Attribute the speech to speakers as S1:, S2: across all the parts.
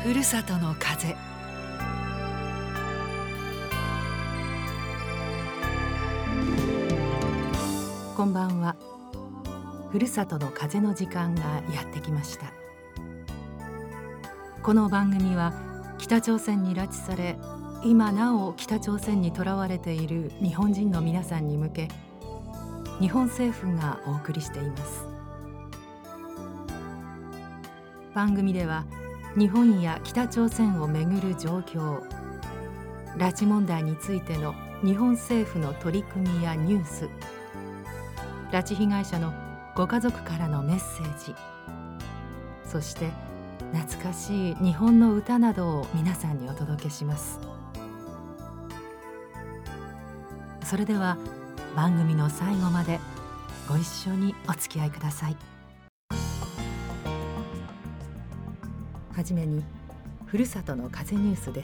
S1: ふるさとの風。こんばんは。ふるさとの風の時間がやってきました。この番組は北朝鮮に拉致され、今なお北朝鮮にとらわれている日本人の皆さんに向け、日本政府がお送りしています。番組では日本や北朝鮮をめぐる状況、拉致問題についての日本政府の取り組みやニュース、拉致被害者のご家族からのメッセージ、そして懐かしい日本の歌などを皆さんにお届けします。それでは番組の最後までご一緒にお付き合いください。はじめにふるさとの風ニュースです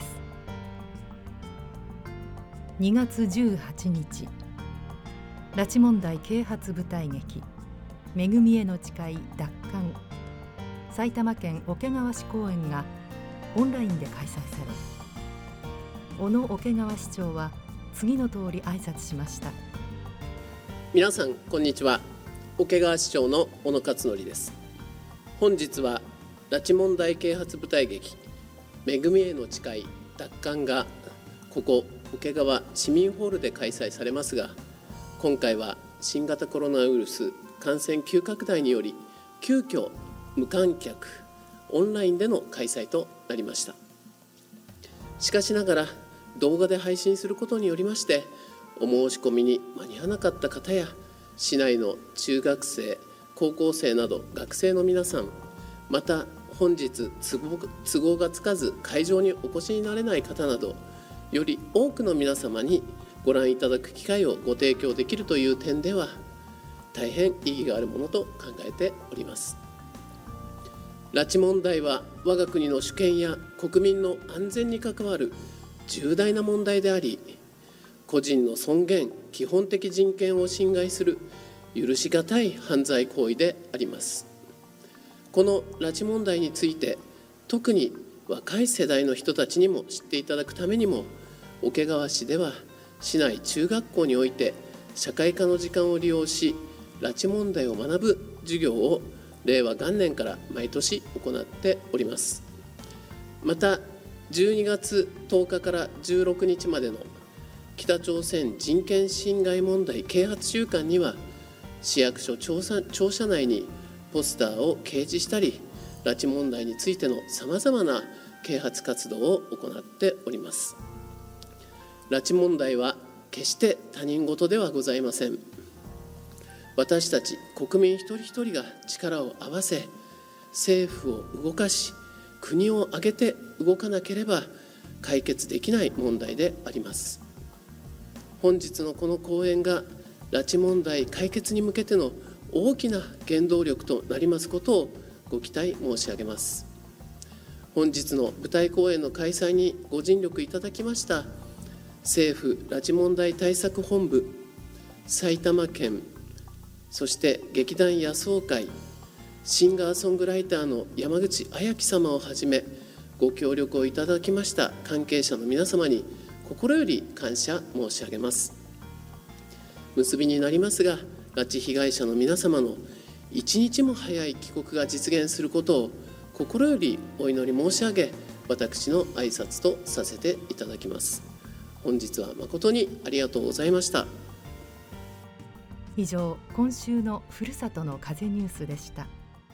S1: 。2月18日、拉致問題啓発舞台劇めぐみへの誓い奪還、埼玉県桶川市公演がオンラインで開催され、小野桶川市長は次の通り挨拶しました。
S2: 皆さんこんにちは。桶川市長の小野勝則です。本日は拉致問題啓発舞台劇めぐみへの誓い奪還がここ桶川市民ホールで開催されますが、今回は新型コロナウイルス感染急拡大により急遽無観客オンラインでの開催となりました。しかしながら動画で配信することによりまして、お申し込みに間に合わなかった方や市内の中学生高校生など学生の皆さん、また本日都合がつかず会場にお越しになれない方など、より多くの皆様にご覧いただく機会をご提供できるという点では大変意義があるものと考えております。拉致問題は我が国の主権や国民の安全に関わる重大な問題であり、個人の尊厳、基本的人権を侵害する許し難い犯罪行為であります。この拉致問題について、特に若い世代の人たちにも知っていただくためにも、桶川市では市内中学校において社会科の時間を利用し、拉致問題を学ぶ授業を令和元年から毎年行っております。また12月10日から16日までの北朝鮮人権侵害問題啓発週間には、市役所庁舎内にポスターを掲示したり、拉致問題についてのさまざまな啓発活動を行っております。拉致問題は決して他人事ではございません。私たち国民一人一人が力を合わせ、政府を動かし、国を挙げて動かなければ解決できない問題であります。本日のこの講演が拉致問題解決に向けての大きな原動力となりますことをご期待申し上げます。本日の舞台公演の開催にご尽力いただきました政府拉致問題対策本部、埼玉県、そして劇団野草会、シンガーソングライターの山口綾樹様をはじめ、ご協力をいただきました関係者の皆様に心より感謝申し上げます。結びになりますが、拉致被害者の皆様の一日も早い帰国が実現することを心よりお祈り申し上げ、私の挨拶とさせていただきます。本日は誠にありがとうございました。
S1: 以上、今週のふるさとの風ニュースでした。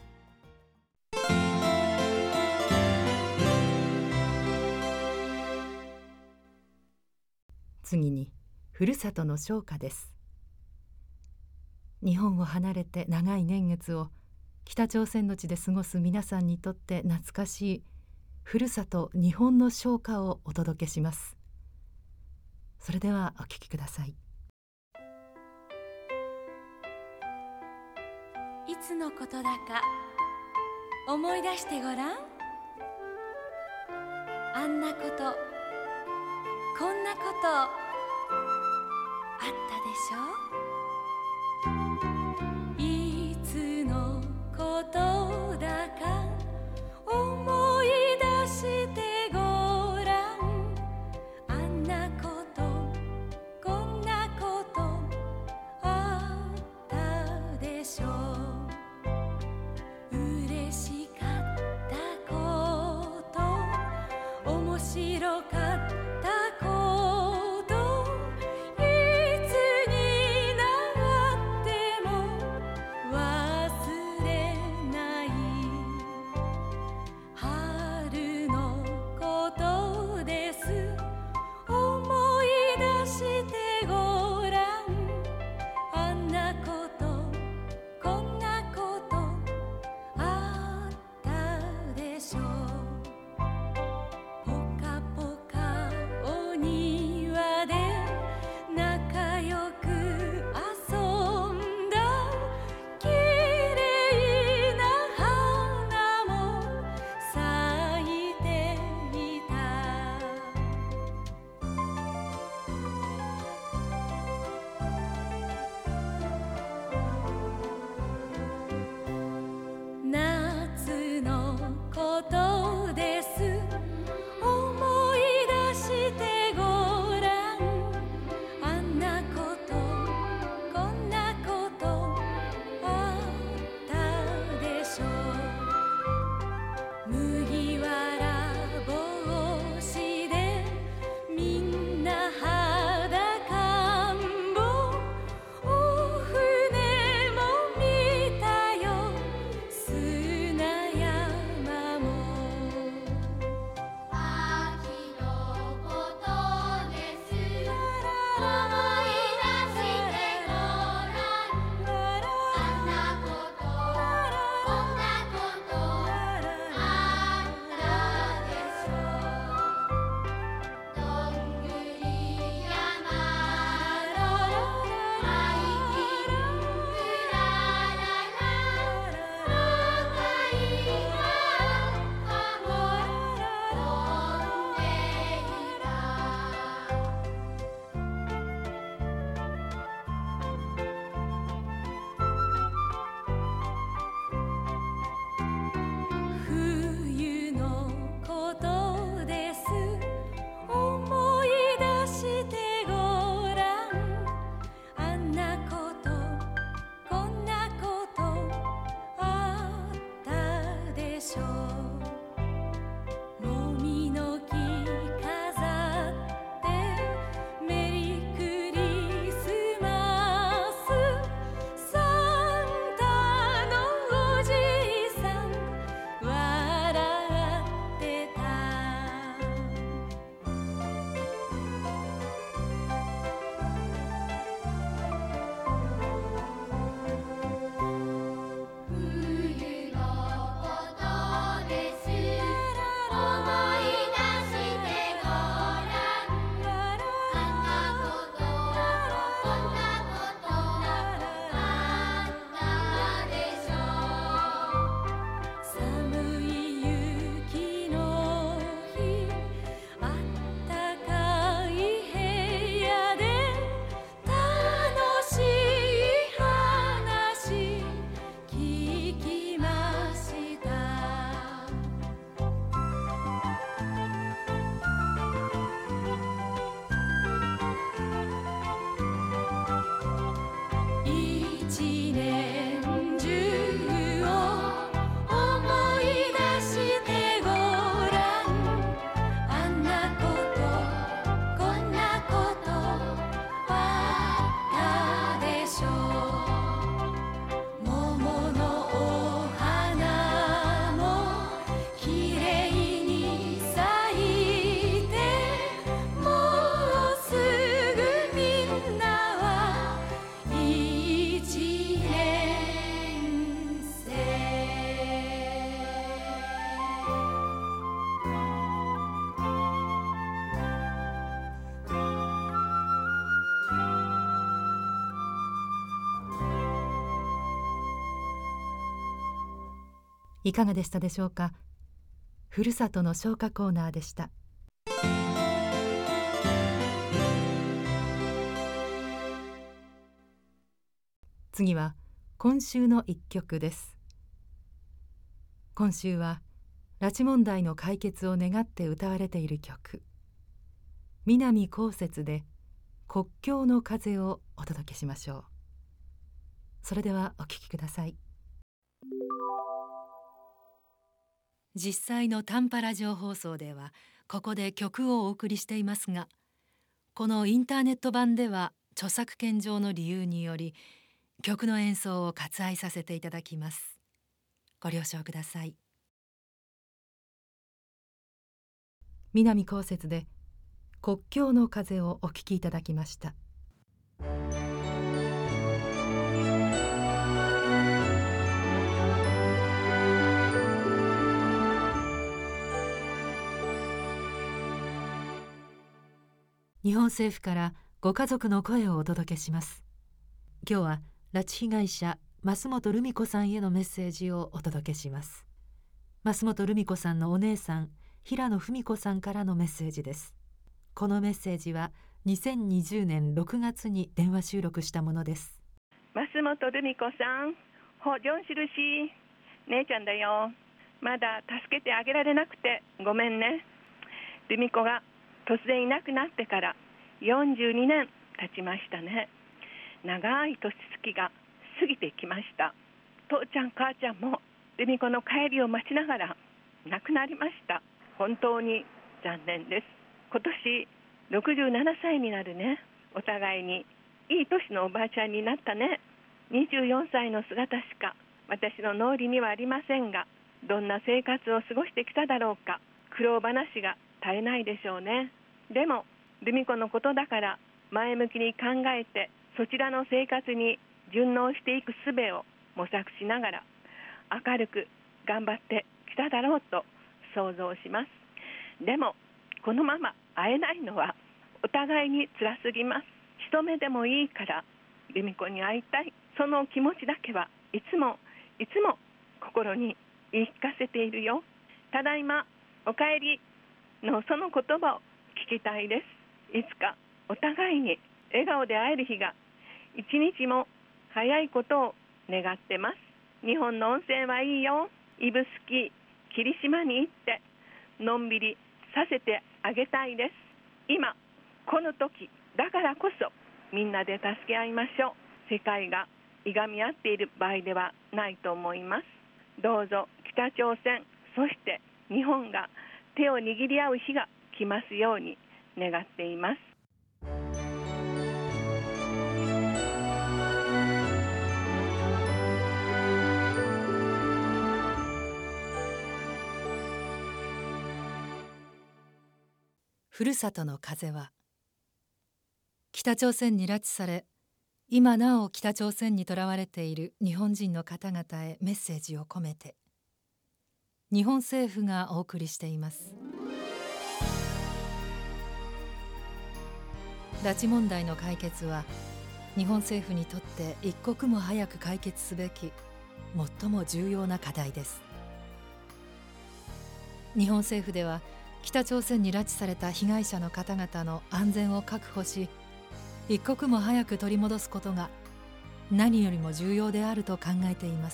S1: 次にふるさとの唱歌です。日本を離れて長い年月を北朝鮮の地で過ごす皆さんにとって懐かしいふるさと日本の唱歌をお届けします。それではお聴きください。
S3: いつのことだか思い出してごらん。あんなこと、こんなことあったでしょ。いつのことだか思い出し白かったこといつになっても忘れない春のことです思い出してごらんあんなことこんなことあったでしょうポカポカお庭で仲良く遊んだきれいな花も咲いていた夏のことです思い出してごらんあんなことこんなことあったでしょう麦わら帽子でみんな裸んぼお船も見たよ砂山も秋のことです思い出してごらんあんなことこんなことあったでしょうどんぐり山のハイキングラララ赤い葉も飛んでいた冬のことです思い出してごらんあんなことこんなことあったでしょうもみの木飾ってメリークリスマスサンタのおじいさん笑ってた冬のことです思い出してごらんあんなことこんなことあったでしょう寒い雪の日あったかい部屋で楽しい話聞きました一年中を思い出してごらんあんなことこんなことあったでしょう桃のお花もきれいに咲いてもうすぐみんなは一年生
S1: いかがでしたでしょうか。ふるさとの唱歌コーナーでした。次は今週の一曲です。今週は拉致問題の解決を願って歌われている曲、南こうせつで国境の風をお届けしましょう。それではお聴きください。実際の短波ラジオ放送ではここで曲をお送りしていますが、このインターネット版では著作権上の理由により曲の演奏を割愛させていただきます。ご了承ください。南こうせつで国境の風をお聴きいただきました。日本政府からご家族の声をお届けします。今日は拉致被害者増本留美子さんへのメッセージをお届けします。増本留美子さんのお姉さん平野文子さんからのメッセージです。このメッセージは2020年6月に電話収録したものです。
S4: 増本留美子さん、ほじょんしるし、姉ちゃんだよ。まだ助けてあげられなくてごめんね。留美子が突然いなくなってから42年経ちましたね。長い年月が過ぎてきました。父ちゃん母ちゃんも留美子の帰りを待ちながら亡くなりました。本当に残念です。今年67歳になるね。お互いにいい年のおばあちゃんになったね。24歳の姿しか私の脳裏にはありませんが、どんな生活を過ごしてきただろうか。苦労話が絶えないでしょうね。でも留美子のことだから前向きに考えて、そちらの生活に順応していく術を模索しながら明るく頑張ってきただろうと想像します。でもこのまま会えないのはお互いに辛すぎます。一目でもいいから留美子に会いたい、その気持ちだけはいつも心に言い聞かせているよ。ただいまおかえりのその言葉を聞きたいです。いつかお互いに笑顔で会える日が一日も早いことを願ってます。日本の温泉はいいよ。指宿霧島に行ってのんびりさせてあげたいです。今この時だからこそみんなで助け合いましょう。世界がいがみ合っている場合ではないと思います。どうぞ北朝鮮、そして日本が手を握り合う日が来ますように願っています。
S1: ふるさとの風は、北朝鮮に拉致され今なお北朝鮮にとらわれている日本人の方々へメッセージを込めて、日本政府がお送りしています。拉致問題の解決は日本政府にとって一刻も早く解決すべき最も重要な課題です。日本政府では北朝鮮に拉致された被害者の方々の安全を確保し、一刻も早く取り戻すことが何よりも重要であると考えています。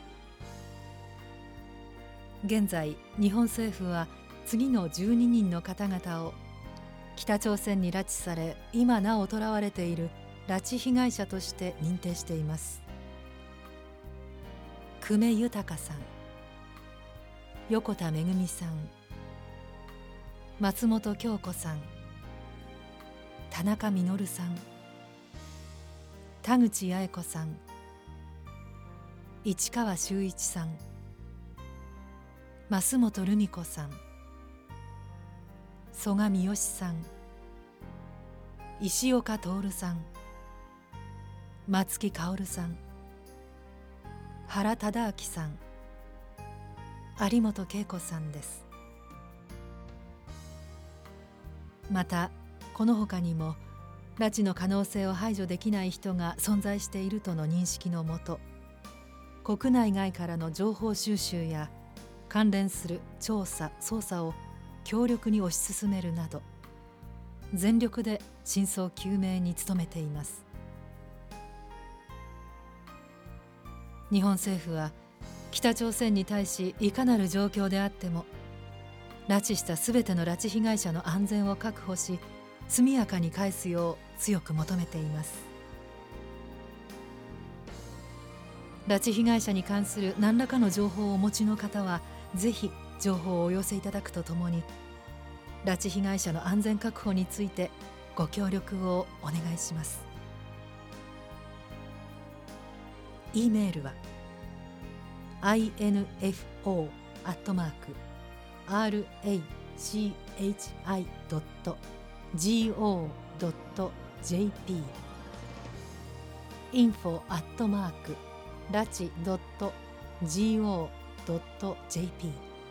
S1: 現在日本政府は次の12人の方々を北朝鮮に拉致され今なお捕らわれている拉致被害者として認定しています。久米豊さん、横田めぐみさん、松本京子さん、田中実さん、田口八重子さん、市川修一さん、増本留美子さん、曽我三好さん、石岡徹さん、松木薫さん、原忠明さん、有本恵子さんです。またこの他にも拉致の可能性を排除できない人が存在しているとの認識のもと、国内外からの情報収集や関連する調査・捜査を強力に推し進めるなど、全力で真相究明に努めています。日本政府は北朝鮮に対しいかなる状況であっても、拉致したすべての拉致被害者の安全を確保し、速やかに返すよう強く求めています。拉致被害者に関する何らかの情報をお持ちの方は、ぜひ情報をお寄せいただくとともに、 拉致被害者の安全確保についてご協力をお願いします。E メールは info@rachi.go.jp info@rachi.go.jp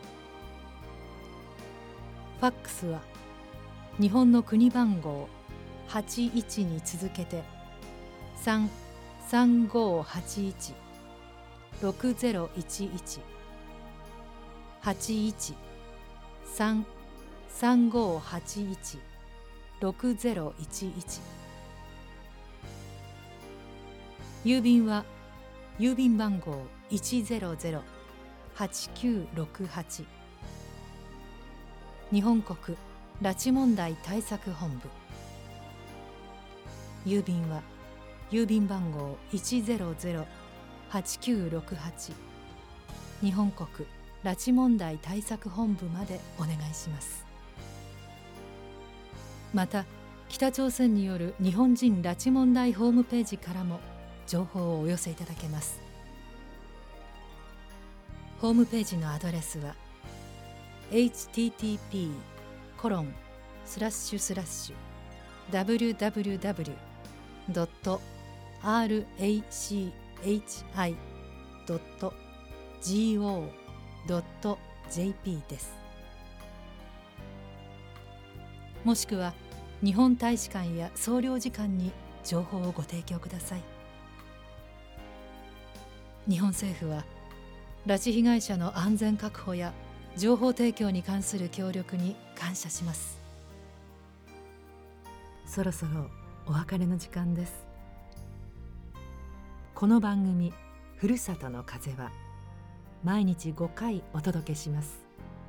S1: ファックスは日本の国番号81に続けて33581-6011 81-33581-6011郵便は郵便番号 100-8968 日本国拉致問題対策本部。郵便は郵便番号 100-8968 日本国拉致問題対策本部までお願いします。また北朝鮮による日本人拉致問題ホームページからも情報をお寄せいただけます。ホームページのアドレスは http://www.rachi.go.jp です。もしくは日本大使館や総領事館に情報をご提供ください。日本政府は拉致被害者の安全確保や情報提供に関する協力に感謝します。そろそろお別れの時間です。この番組ふるさとの風は毎日5回お届けします。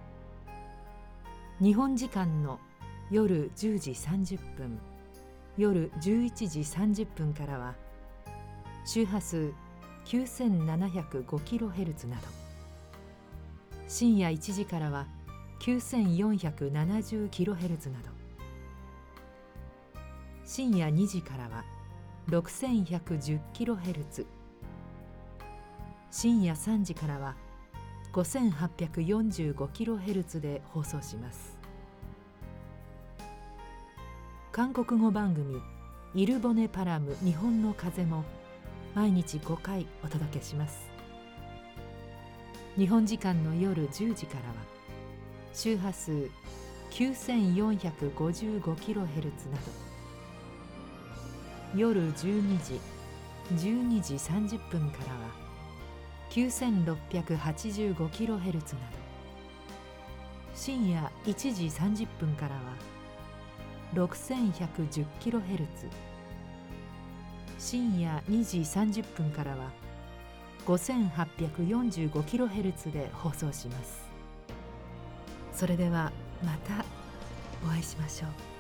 S1: 日本時間の夜10時30分、夜11時30分からは周波数 9705kHz など、深夜1時からは 9470kHz など、深夜2時からは 6110kHz、深夜3時からは 5845kHz で放送します。韓国語番組イルボネパラム日本の風も毎日5回お届けします。日本時間の夜10時からは周波数 9455kHz など、夜12時、12時30分からは 9685kHz など、深夜1時30分からは 6110kHz、深夜2時30分からは 5845kHz で放送します。それではまたお会いしましょう。